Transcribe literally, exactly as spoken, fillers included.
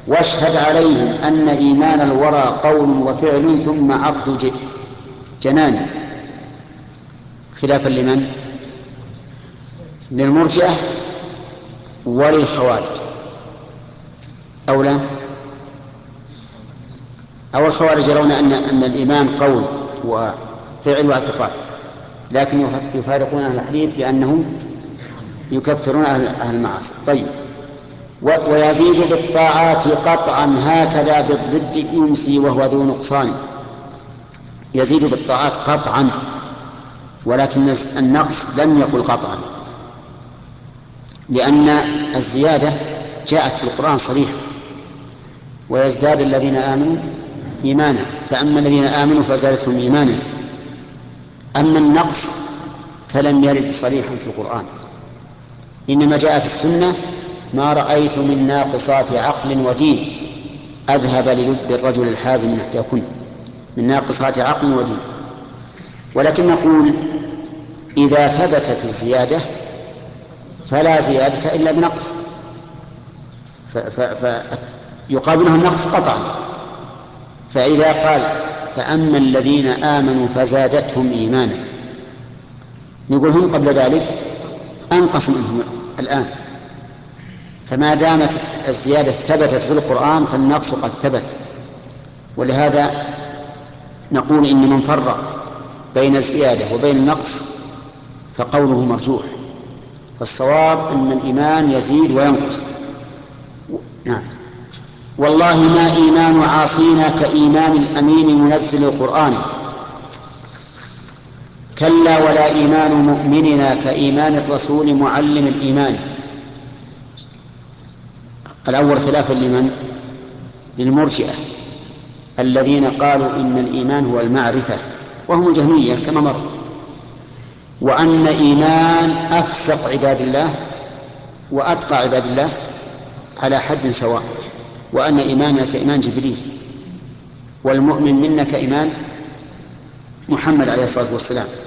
واشهد عليهم أن إيمان الورى قول وفعل ثم عقد جنان، خلافا لمن؟ للمرجئة وللخوارج، أو لا؟ أو الخوارج يرون أن أن الإيمان قول وفعل واعتقاد، لكن يفارقون أهل الحديث بأنهم يكفرون أهل المعاصي. طيب، ويزيد بالطاعات قطعا هكذا بالضد يمسي وهو ذو نقصان. يزيد بالطاعات قطعا، ولكن النقص لم يقل قطعا، لأن الزيادة جاءت في القرآن صريحة: ويزداد الذين آمنوا إيمانا، فأما الذين آمنوا فزادتهم إيمانا. أما النقص فلم يرد صريحا في القرآن، إنما جاء في السنة: ما رأيت من ناقصات عقل ودين أذهب للب الرجل الحازم من إحداكن، من ناقصات عقل ودين. ولكن نقول إذا ثبتت الزيادة فلا زيادة إلا بنقص، فيقابلها النقص قطعا. فإذا قال فأما الذين آمنوا فزادتهم إيمانا، نقول هم قبل ذلك أنقص منهم الآن. فما دامت الزيادة ثبتت في القرآن فالنقص قد ثبت. ولهذا نقول إن من فرق بين الزيادة وبين النقص فقوله مرجوح، فالصواب أن الإيمان يزيد وينقص. نعم. والله ما إيمان عاصينا كإيمان الأمين منزل القرآن، كلا ولا إيمان مؤمننا كإيمان الرسول معلم الإيمان. الأول خلافا لمن؟ للمرجئة الذين قالوا إن الإيمان هو المعرفة، وهم الجهمية كما مر، وأن إيمان أفسق عباد الله وأتقى عباد الله على حد سواء، وأن إيماننا كإيمان جبريل، والمؤمن منا كإيمان محمد عليه الصلاة والسلام.